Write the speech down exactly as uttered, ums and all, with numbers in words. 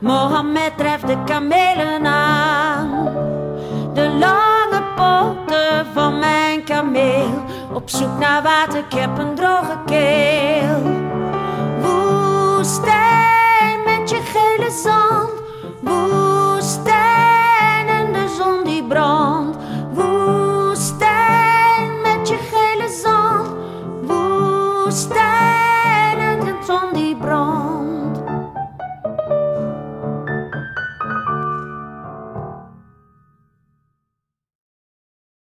Mohammed treft de kamelen aan. De lange poten van mijn kameel. Op zoek naar water, ik heb een droge keel. Woestijn met je gele zand. Woestijn en de zon die brandt. Woestijn met je gele zand. Woestijn.